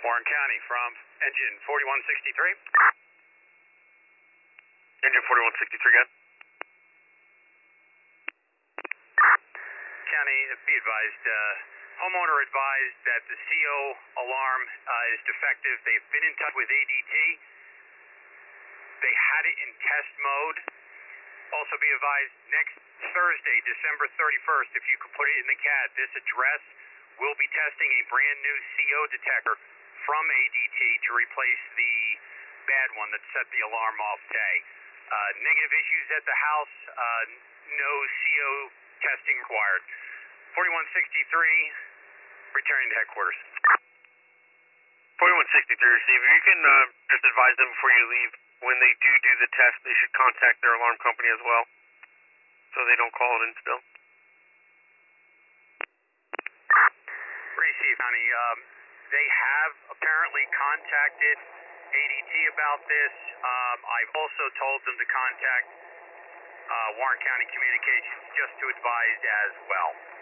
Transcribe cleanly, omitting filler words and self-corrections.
Warren County from engine 4163. Engine 4163, again. County, be advised, homeowner advised that the CO alarm is defective. They've been in touch with ADT. They had it in test mode. Also be advised, next Thursday, December 31st, if you could put it in the CAD, this address will be testing a brand new CO detector from ADT to replace the bad one that set the alarm off today. Negative issues at the house, no CO testing required. 4163, returning to headquarters. 4163, receiver. You can just advise them before you leave. When they do the test, they should contact their alarm company as well, so they don't call it in still. Receive, honey. They have apparently contacted ADT about this. I've also told them to contact Warren County Communications just to advise as well.